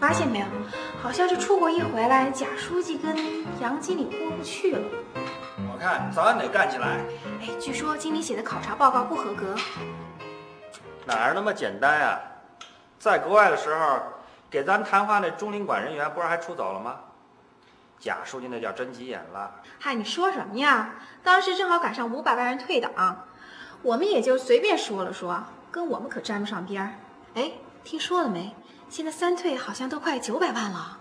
发现没有？好像是出国一回来，贾书记跟杨经理过不去了。 我看早晚得干起来。 哎，据说经理写的考察报告不合格。 哪儿那么简单啊？在国外的时候，给咱谈话那中领馆人员不是还出走了吗？贾书记那叫真急眼了。 嗨，你说什么呀？当时正好赶上500万人退党，我们也就随便说了说，跟我们可沾不上边儿。哎，听说了没？现在3退好像都快900万了。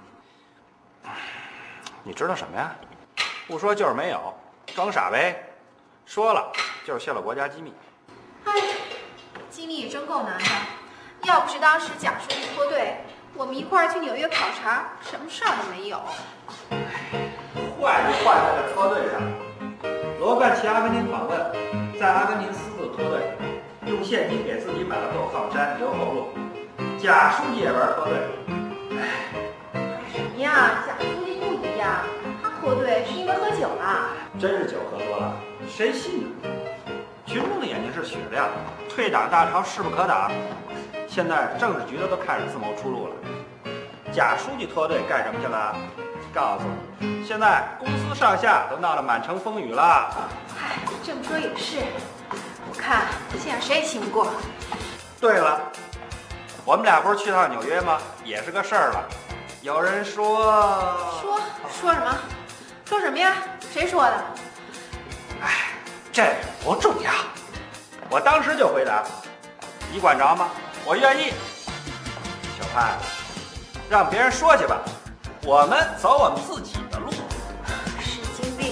你知道什么呀？不说就是没有，装傻呗。说了就是泄露国家机密。 哎，经理也真够难的。要不是当时贾书记脱队，我们一块儿去纽约考察，什么事儿都没有。 坏就坏在这脱队上。罗干去阿根廷访问，在阿根廷私自脱队，用现金给自己买了座靠山留后路。贾书记也玩脱队。 什么呀？贾书记不一样，他脱队是因为喝酒了。 真是酒喝多了，谁信呢？群众的眼睛是雪亮的，退党大潮势不可挡。现在政治局的都开始自谋出路了。贾书记脱队干什么去了？告诉你，现在公司上下都闹得满城风雨了。 唉，这么说也是，我看现在谁也信不过。 对了，我们俩不是去趟纽约吗？也是个事儿了。有人说说什么？说什么呀？谁说的？ 哎，这不重要。我当时就回答：你管着吗？我愿意。小潘，让别人说去吧，我们走我们自己的路。 神经病。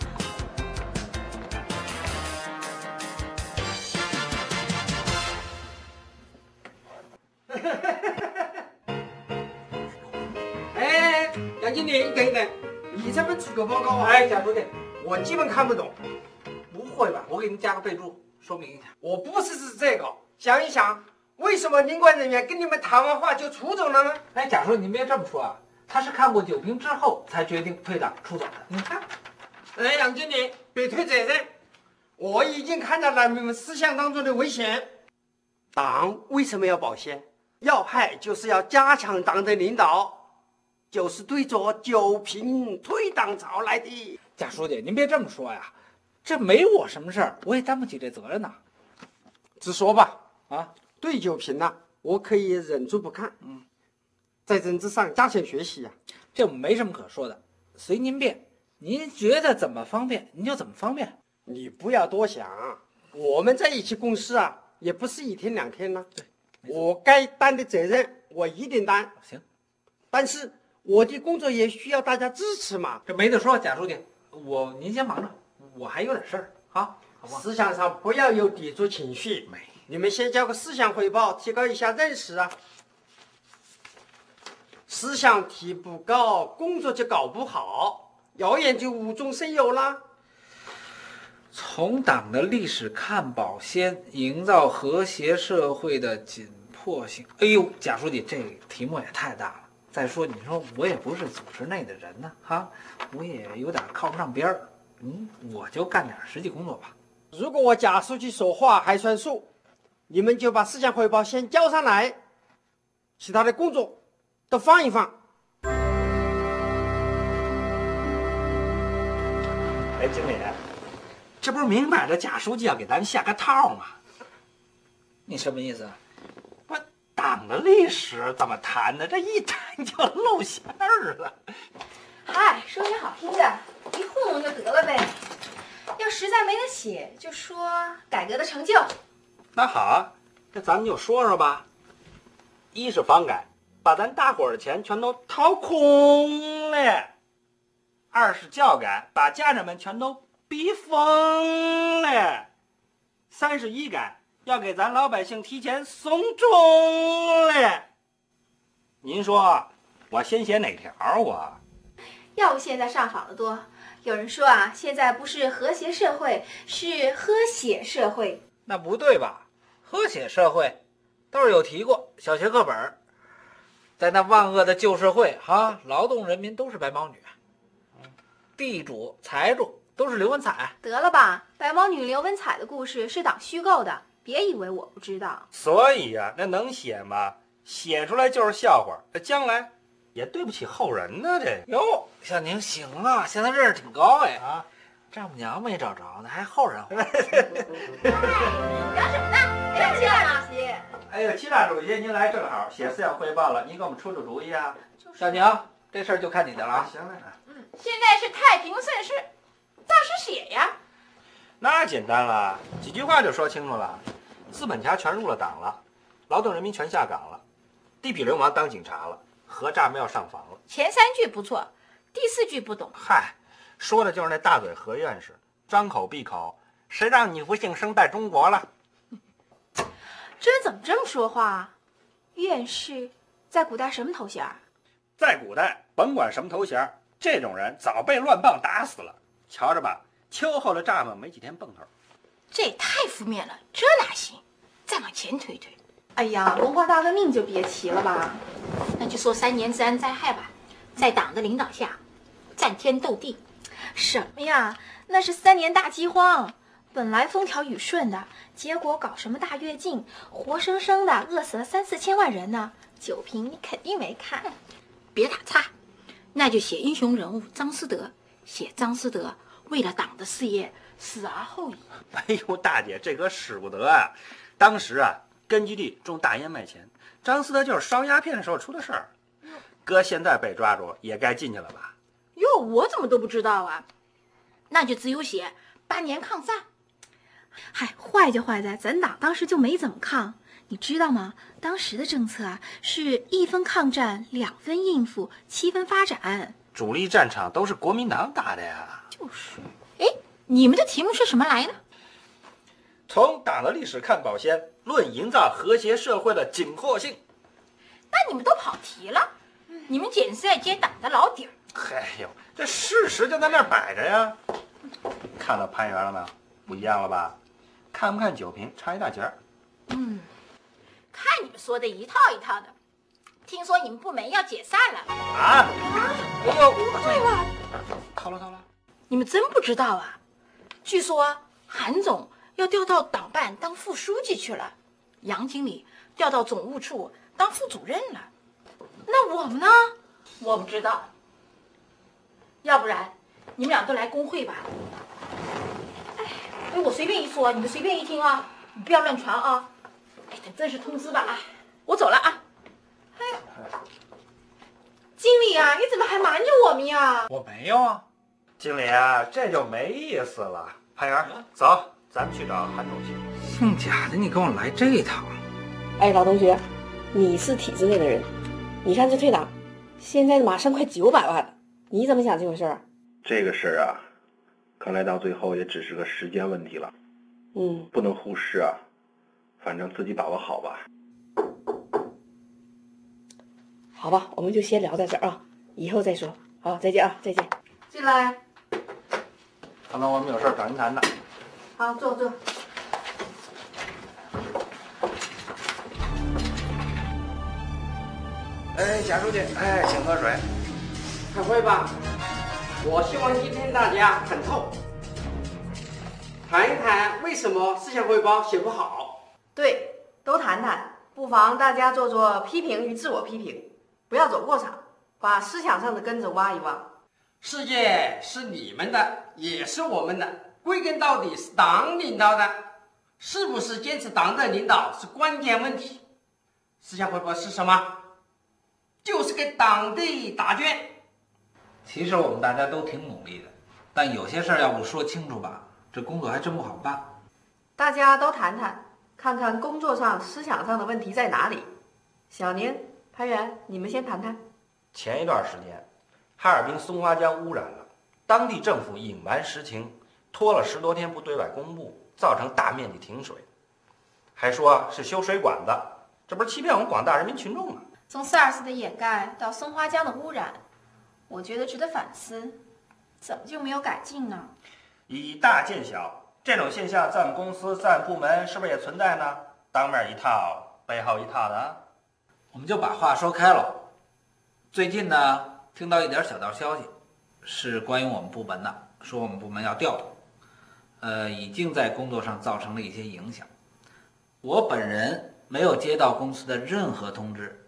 哎，杨经理，你等一等，你这份出口报告啊？ 哎，贾书记， 我基本看不懂。 不会吧？我给您加个备注，说明一下。 我不是指这个，想一想，为什么领馆人员跟你们谈完话就出走了呢？ 哎，贾书记，您别这么说啊，他是看过酒瓶之后才决定退党出走的。你看， 哎，杨经理，别推责任，我已经看到了你们思想当中的危险。党为什么要保鲜？要害就是要加强党的领导，就是对着酒瓶退党潮来的。 贾书记，您别这么说呀，这没我什么事儿，我也担不起这责任呐。 直说吧， 啊， 对酒瓶呢，我可以忍住不看。在政治上加强学习呀。 这没什么可说的，随您便，您觉得怎么方便您就怎么方便。 你不要多想，我们在一起共事啊，也不是1天2天了。 对， 我该担的责任我一定担。 行， 但是我的工作也需要大家支持嘛。 这没得说，贾书记，您先忙着，我还有点事儿啊，好不好？ 思想上不要有抵触情绪。 没， 你们先交个思想汇报，提高一下认识啊。思想提不高，工作就搞不好，谣言就无中生有了。 从党的历史看保鲜，营造和谐社会的紧迫性。哎呦，贾书记，这个题目也太大了。再说，你说我也不是组织内的人呢，我也有点靠不上边儿。我就干点实际工作吧。 如果我贾书记说话还算数，你们就把思想汇报先交上来，其他的工作都放一放。 哎，经理，这不是明摆着贾书记要给咱下个套吗？ 你什么意思啊？ 党的历史怎么谈呢？这一谈就露馅儿了。 嗨，说点好听的，一糊弄就得了呗。要实在没得写，就说改革的成就。 那好啊，那咱们就说说吧。一是房改，把咱大伙儿的钱全都掏空了；二是教改，把家长们全都逼疯了；三是医改，要给咱老百姓提前送终了。您说我先写哪条啊？ 要不现在上访的多，有人说啊，现在不是和谐社会，是喝血社会。 那不对吧？和谐社会都是有提过，小学课本，在那万恶的旧社会劳动人民都是白毛女，地主财主都是刘文彩。 得了吧，白毛女刘文彩的故事是党虚构的，别以为我不知道。 所以啊，那能写吗？写出来就是笑话，将来也对不起后人呢。这哟，小宁行啊，现在认识挺高哎啊， 丈母娘没找着呢，还后人话。 聊什么呢？生气了，主席。 哎呦，齐大主席，您来正好，写思想汇报了，您给我们出主意啊。 小宁，这事儿就看你的了。 行了， 现在是太平盛世，照实写呀。 那简单了，几句话就说清楚了。资本家全入了党了，劳动人民全下岗了，地痞流氓当警察了，核炸弹要上访了。 前3句不错，第4句不懂。 嗨，说的就是那大嘴何院士，张口闭口，谁让你不幸生在中国了？ 这人怎么这么说话？院士在古代什么头衔？ 在古代，甭管什么头衔，这种人早被乱棒打死了。瞧着吧，秋后的蚱蜢没几天蹦头。 这也太负面了，这哪行？再往前推推， 哎呀，文化大革命就别提了吧。 那就说3年自然灾害吧，在党的领导下，战天斗地。 什么呀？那是3年大饥荒，本来风调雨顺的，结果搞什么大跃进，活生生的饿死了3、4千万人呢。酒瓶你肯定没看。 别打岔，那就写英雄人物张思德，写张思德为了党的事业死而后已。 哎呦，大姐，这可使不得啊！当时啊，根据地种大烟卖钱，张思德就是烧鸦片的时候出的事儿。搁现在被抓住，也该进去了吧？ 哟，我怎么都不知道啊？那就只有写8年抗战。 嗨，坏就坏在咱党当时就没怎么抗，你知道吗？当时的政策啊，是1分抗战，2分应付，7分发展。 主力战场都是国民党打的呀。 就是，哎，你们的题目是什么来的？ 从党的历史看保鲜，论营造和谐社会的紧迫性。 那你们都跑题了，你们简直是在揭党的老底儿。 哎呦，这事实就在那儿摆着呀。看到攀援了没有？不一样了吧？看不看酒瓶差一大截儿。 看你们说的一套一套的，听说你们部门要解散了啊！哎呦， 对吧？ 掏了。 你们真不知道啊？据说韩总要调到党办当副书记去了，杨经理调到总务处当副主任了。那我们呢？我不知道。要不然你们俩都来工会吧。哎，我随便一说，你们随便一听啊，你不要乱传啊。哎，等正式通知吧啊！我走了啊。 经理啊，你怎么还瞒着我们呀？ 我没有啊。 经理啊，这就没意思了。潘源，走，咱们去找韩主席。 姓贾的，你跟我来这一套。 哎，老同学，你是体制内的人，你看这退党，现在马上快900万了，你怎么想这回事儿？ 这个事儿啊，看来到最后也只是个时间问题了。不能忽视啊，反正自己把握好吧。 好吧，我们就先聊到这儿啊，以后再说。好，再见啊，再见。 进来。 可能我们有事找您谈的。 好，坐。 哎，贾书记，哎，请喝水。 开会吧，我希望今天大家很透，谈一谈为什么思想汇报写不好。 对，都谈谈，不妨大家做做批评与自我批评，不要走过场，把思想上的根子挖一挖。 世界是你们的，也是我们的，归根到底是党领导的，是不是坚持党的领导是关键问题。思想汇报是什么？就是给党的答卷。 其实我们大家都挺努力的，但有些事儿要不说清楚吧，这工作还真不好办。 大家都谈谈，看看工作上、思想上的问题在哪里。小宁、潘源，你们先谈谈。 前一段时间，哈尔滨松花江污染了，当地政府隐瞒实情，拖了10多天不对外公布，造成大面积停水，还说是修水管子，这不是欺骗我们广大人民群众吗？ 从SARS 的掩盖到松花江的污染，我觉得值得反思，怎么就没有改进呢？ 以大见小，这种现象在我们公司、在我们部门是不是也存在呢？当面一套，背后一套的啊。 我们就把话说开了。最近呢，听到一点小道消息，是关于我们部门的，说我们部门要调动，已经在工作上造成了一些影响。我本人没有接到公司的任何通知，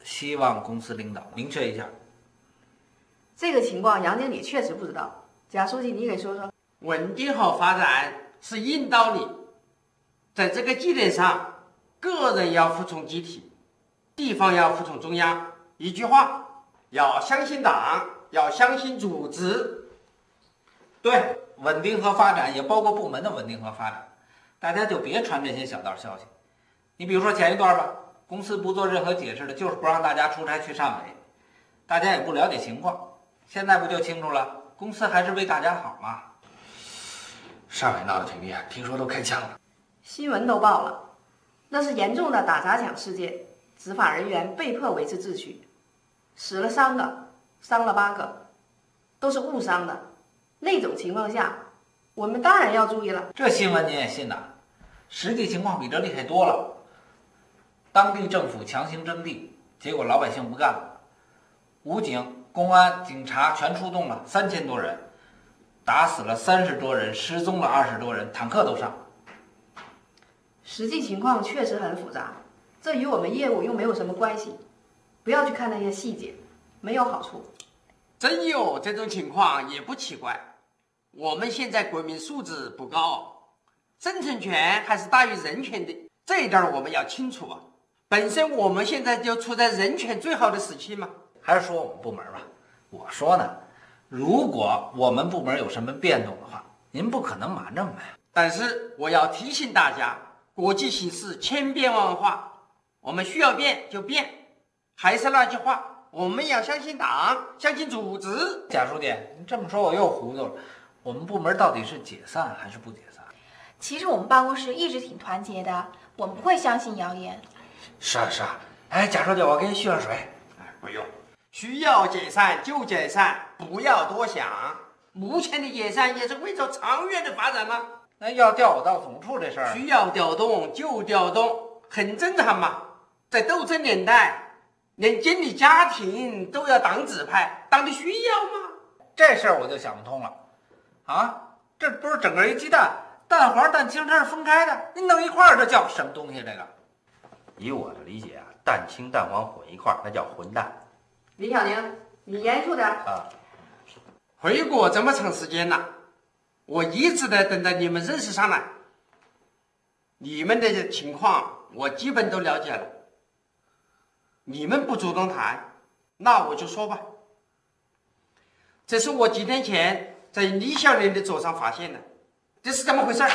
希望公司领导明确一下。 这个情况杨经理确实不知道，贾书记你给说说。 稳定和发展是硬道理，在这个基点上，个人要服从集体，地方要服从中央。一句话，要相信党，要相信组织。 对，稳定和发展也包括部门的稳定和发展，大家就别传这些小道消息。你比如说前一段吧，公司不做任何解释的，就是不让大家出差去汕尾，大家也不了解情况。现在不就清楚了？公司还是为大家好嘛。 汕尾闹得挺厉害，听说都开枪了， 新闻都报了，那是严重的打砸抢事件，执法人员被迫维持秩序，死了3个，伤了8个，都是误伤的。那种情况下，我们当然要注意了。 这新闻您也信呐？实际情况比这厉害多了。当地政府强行征地，结果老百姓不干了，武警、公安、警察全出动了，3000多人，打死了30多人，失踪了20多人，坦克都上。 实际情况确实很复杂，这与我们业务又没有什么关系。不要去看那些细节，没有好处。 真有这种情况也不奇怪。我们现在国民素质不高，生存权还是大于人权的，这一点我们要清楚啊。本身我们现在就处在人权最好的时期嘛。 还是说我们部门吧，我说呢，如果我们部门有什么变动的话，您不可能瞒着我们。 但是我要提醒大家，国际形势千变万化，我们需要变就变。还是那句话，我们要相信党，相信组织。 贾书记，你这么说我又糊涂了。我们部门到底是解散还是不解散？ 其实我们办公室一直挺团结的，我们不会相信谣言。 是啊是啊。哎，贾书记，我给你续上水。 不用，需要解散就解散，不要多想。目前的解散也是为了长远的发展嘛。 那要调我到总处这事儿， 需要调动就调动，很正常嘛。在斗争年代，连经理家庭都要党指派，党的需要嘛。 这事儿我就想不通了。啊，这不是整个一鸡蛋，蛋黄蛋清它是分开的，你弄一块儿这叫什么东西？这个， 以我的理解啊，蛋清蛋黄混一块儿，那叫混蛋。 李小宁，你严肃点啊！ 回国这么长时间了，我一直在等着你们认识上来。你们的情况我基本都了解了。你们不主动谈，那我就说吧。这是我几天前在李小莲的桌上发现的，这是怎么回事？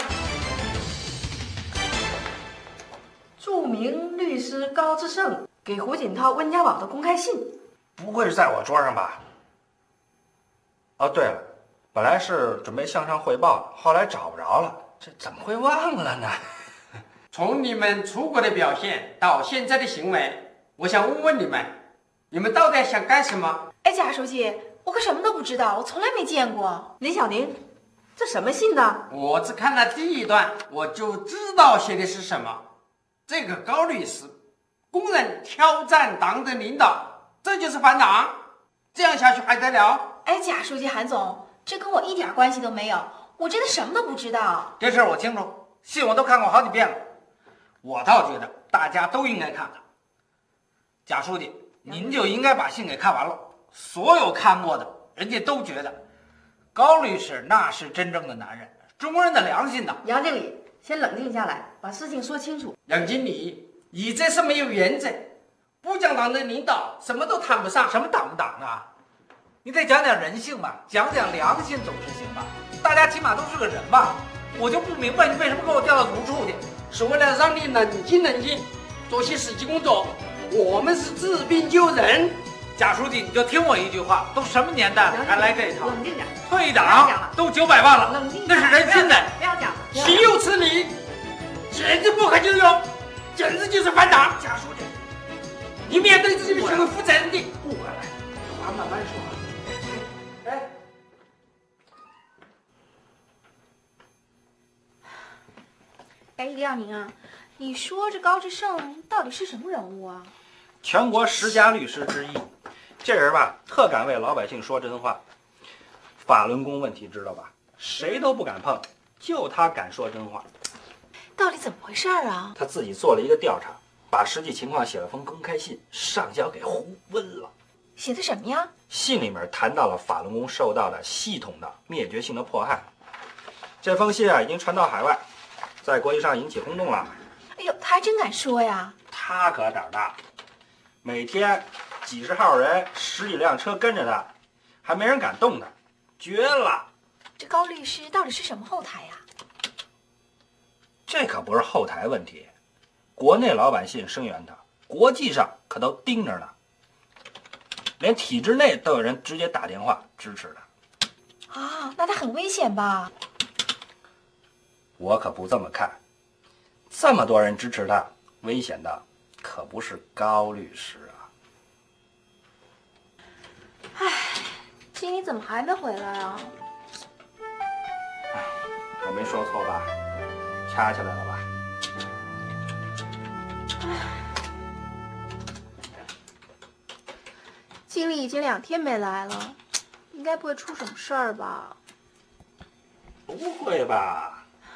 著名律师高志胜给胡锦涛温家宝的公开信， 不会是在我桌上吧？哦，对了，本来是准备向上汇报的，后来找不着了，这怎么会忘了呢？ 从你们出国的表现到现在的行为，我想问问你们，你们到底想干什么？ 哎，贾书记，我可什么都不知道，我从来没见过。 李小宁，这什么信呢？ 我只看了第一段，我就知道写的是什么。这个高律师公然挑战党的领导，这就是反党，这样下去还得了？ 哎，贾书记、韩总，这跟我一点关系都没有，我真的什么都不知道。 这事儿我清楚，信我都看过好几遍了。我倒觉得大家都应该看看。贾书记，您就应该把信给看完了。所有看过的人家都觉得高律师那是真正的男人，中国人的良心呐。 杨经理，先冷静下来，把事情说清楚。 杨经理，你这是没有原则，不讲党的领导，什么都谈不上。 什么党不党啊？你得讲讲人性吧，讲讲良心总是行吧。大家起码都是个人吧。我就不明白你为什么给我调到总处去， 是为了让你冷静冷静，做些实际工作。我们是治病救人。 贾书记，你就听我一句话，都什么年代了，还来这一套？ 冷静点， 退党都900万了， 冷静， 那是人心的。 不要讲， 岂有此理！简直不可救药，简直就是反党。 贾书记， 你面对自己的行为负责任的。 不回来，有话慢慢说。哎， 哎，李小宁啊，你说这高志胜到底是什么人物啊？ 全国10佳律师之一，这人吧，特敢为老百姓说真话。法轮功问题知道吧？谁都不敢碰，就他敢说真话。 到底怎么回事啊？ 他自己做了一个调查， 把实际情况写了封公开信，上交给胡温了。 写的什么呀？ 信里面谈到了法轮功受到的系统的灭绝性的迫害。这封信啊，已经传到海外，在国际上引起轰动了。 哎呦，他还真敢说呀！ 他可胆大，每天几十号人，10几辆车跟着他，还没人敢动他，绝了！ 这高律师到底是什么后台呀？ 这可不是后台问题，国内老百姓声援他，国际上可都盯着呢，连体制内都有人直接打电话支持他。 啊，那他很危险吧？ 我可不这么看，这么多人支持他，危险的可不是高律师啊。 唉，经理怎么还没回来啊？ 唉，我没说错吧？掐起来了吧？ 经理已经2天没来了，应该不会出什么事儿吧？ 不会吧？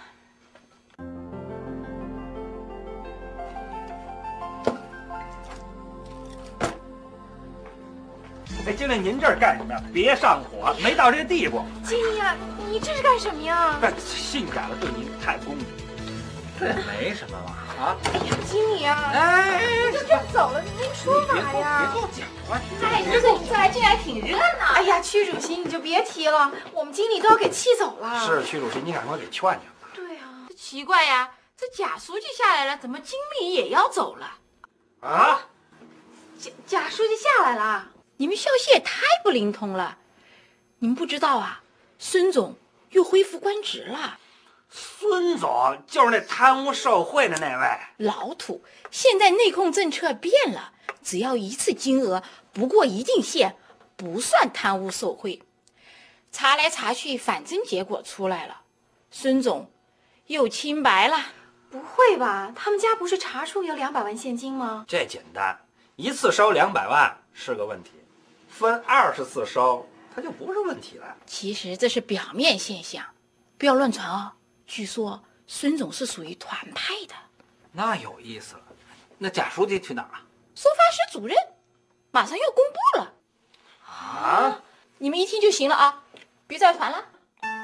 哎，经理，您这儿干什么呀？别上火，没到这地步。 经理啊，你这是干什么呀？ 信改了，对您太不公平。 这没什么嘛啊！ 哎呀，经理啊， 哎， 就这样走了，您说嘛呀？ 别跟我讲话！ 哎，这还这还挺热闹。哎呀，区主席你就别提了，我们经理都要给气走了。 是区主席，你赶快给劝劝吧。 对啊， 奇怪呀，这贾书记下来了，怎么经理也要走了？ 啊？ 贾书记下来了。 你们消息也太不灵通了！你们不知道啊，孙总又恢复官职了。 孙总就是那贪污受贿的那位。 老土，现在内控政策变了，只要一次金额不过一定线，不算贪污受贿。查来查去，反正结果出来了，孙总又清白了。 不会吧？他们家不是查出有200万现金吗？ 这简单，一次收200万是个问题，分20次收，它就不是问题了。 其实这是表面现象，不要乱传哦。据说孙总是属于团派的。 那有意思了。那贾书记去哪儿了？ 收发室主任马上要公布了啊！ 你们一听就行了啊，别再传了。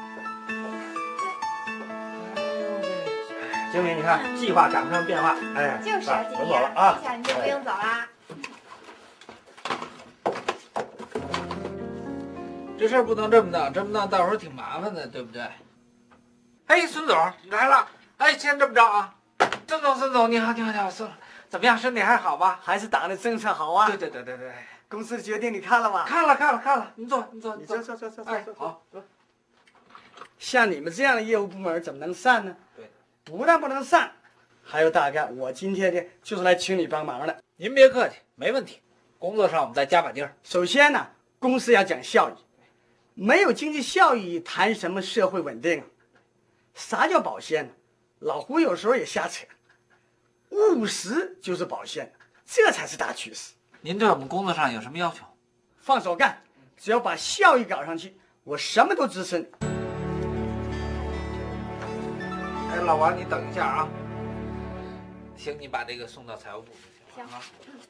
经理，你看计划赶不上变化，哎， 就是啊，经理， 我走了啊， 这下你就不用走啦。 这事儿不能这么当，这么当到时候挺麻烦的，对不对？哎，孙总你来了。哎，先这么着啊。孙总，你好，孙总，怎么样？身体还好吧？ 还是党的政策好啊？ 对。 公司的决定你看了吗？ 看了。您坐。 坐。 哎，好，坐。 像你们这样的业务部门怎么能散呢？ 对， 不但不能散，还有大干。我今天呢就是来请你帮忙的。 您别客气，没问题。工作上我们再加把劲儿。 首先呢，公司要讲效益，没有经济效益，谈什么社会稳定啊？啥叫保鲜呢？老胡有时候也瞎扯，务实就是保鲜，这才是大趋势。 您对我们工作上有什么要求？ 放手干，只要把效益搞上去，我什么都支持你。 哎，老王，你等一下啊。行，你把这个送到财务部就行了啊。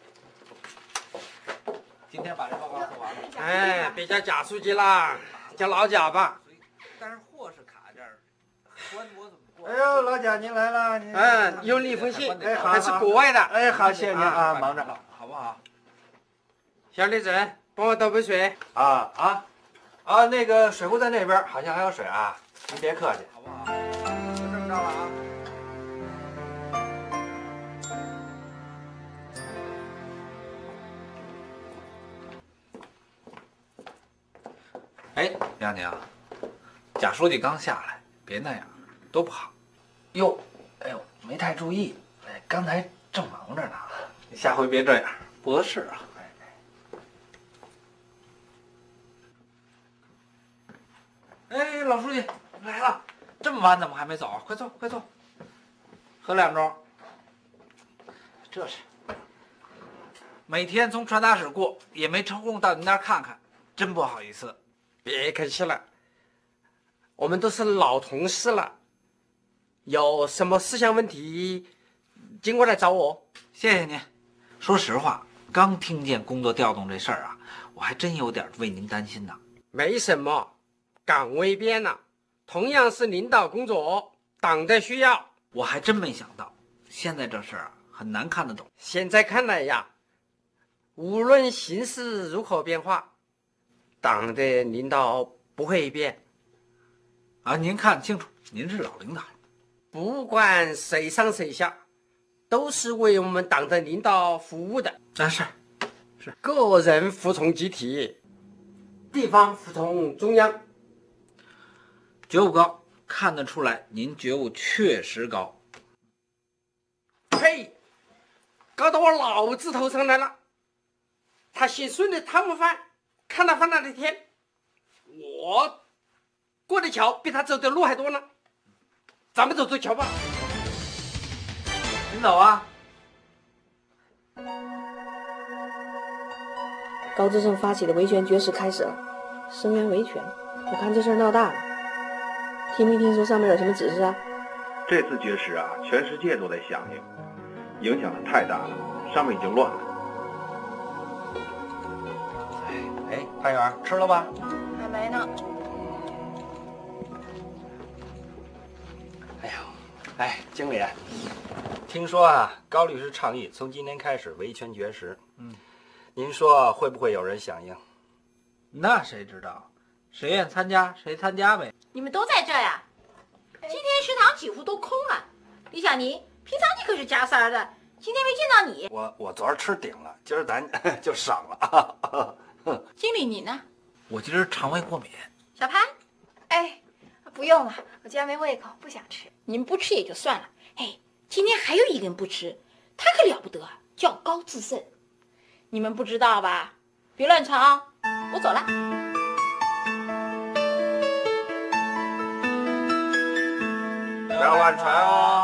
今天把这报告做完了。 哎，别叫贾书记啦，叫老贾吧。 但是货是卡这儿，关我怎么过？ 哎呦，老贾您来了，您有你一封信， 哎，好， 还是国外的。 哎，好，谢谢您啊，忙着了，好不好？ 小李主任，帮我倒杯水。 啊，那个水壶在那边，好像还有水啊，您别客气， 好不好？就这么着了啊。哎，亮宁，贾书记刚下来，别那样，多不好。 哟，哎呦，没太注意，哎，刚才正忙着呢。 下回别这样，不合适啊。哎，老书记来了，这么晚怎么还没走啊？快坐，喝2盅。这是每天从传达室过，也没抽空到您那儿看看，真不好意思。 别客气了，我们都是老同事了，有什么思想问题经过来找我。 谢谢您。说实话，刚听见工作调动这事儿啊，我还真有点为您担心呢。 没什么，岗位变了，同样是领导工作，党的需要。 我还真没想到，现在这事儿啊很难看得懂。 现在看来呀，无论形势如何变化，党的领导不会变。 啊，您看清楚，您是老领导， 不管谁上谁下，都是为我们党的领导服务的。 是个人服从集体，地方服从中央。 觉悟高，看得出来您觉悟确实高。 呸！搞到我老子头上来了。他姓孙的贪污犯，看他犯了的天，我过的桥比他走的路还多呢。咱们走走桥吧。 您走啊。 高志胜发起的维权绝食开始了，声援维权，我看这事儿闹大了。听没听说上面有什么指示啊？ 这次绝食啊，全世界都在响应，影响太大了，上面已经乱了。 哎，潘员吃了吧？ 还没呢。 哎，经理，听说啊，高律师倡议从今天开始维权绝食。您说会不会有人响应？ 那谁知道？谁愿参加谁参加呗。 你们都在这呀？今天食堂几乎都空了。李小妮，平常你可是加塞儿的，今天没见到你。 我昨儿吃顶了，今儿咱就省了。 经理你呢？ 我今儿肠胃过敏。 小潘， 哎，不用了，我今天没胃口，不想吃。 你们不吃也就算了，哎，今天还有一个人不吃，他可了不得，叫高志胜。你们不知道吧？别乱吵，我走了。 不要乱传哦。